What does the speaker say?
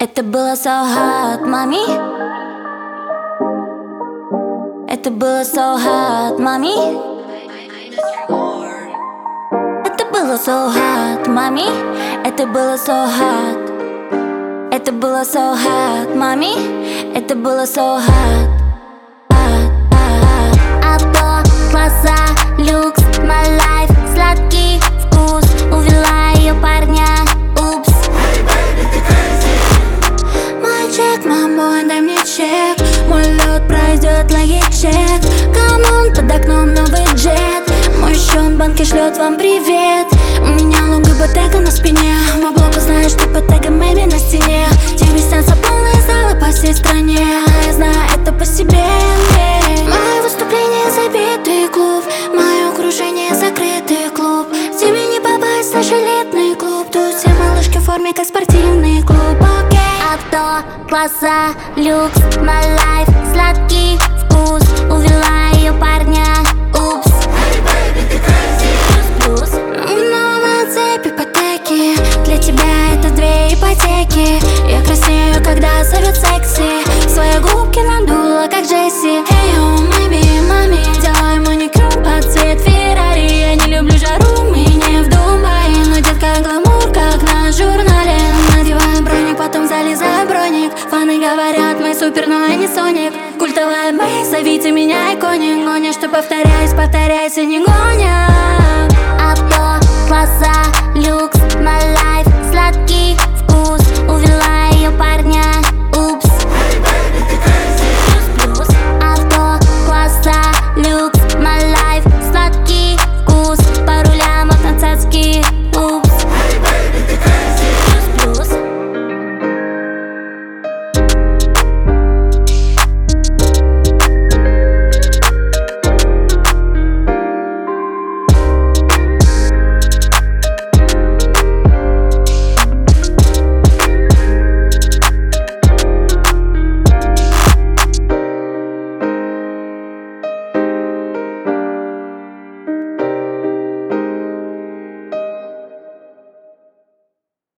Это было so hot, мами. Это было so hot, мами. Это было so hot, мами. Это было so hot. Это было so hot, мами. Это было so hot. Авто, класса, люкс, my life. Сладкий вкус, увела ее парня. Упс. Мальчик, мамой, дай мне чек. Мой лед пройдет логичек. Камон, под окном новый джет. Мой счет в банке шлет вам привет. У меня лонг ипотека на спине. Мой блог знает, что под тегом Мэми на стене. Тебе снятся полные залы по всей стране. Я знаю это по себе. Мое выступление забитый клуб. Мое окружение закрытый клуб. Тебе не попасть в наш элитный клуб. Тут все малышки в форме, как спортивный клуб. Окей. Авто, класса, люкс, my life. Сладкий вкус, увела ее парня. Упс. Но на цепь ипотеки. Для тебя это 2 ипотеки. Я краснею, когда зовет секси. Свои губки надула, как Джесси. Эй, о, мэми, мами, делай маникюр под цвет Феррари. Я не люблю жару, мы не в Дубае. Но детка гламур, как на журнале. Надеваю броник, потом залезаю в броник. Фаны говорят, мы супер, но я не Соник. Культовая бэй, зовите меня иконик. Гоня, что повторяюсь, повторяйся, не гоня. Авто, класса, люкс, my life. Сладкий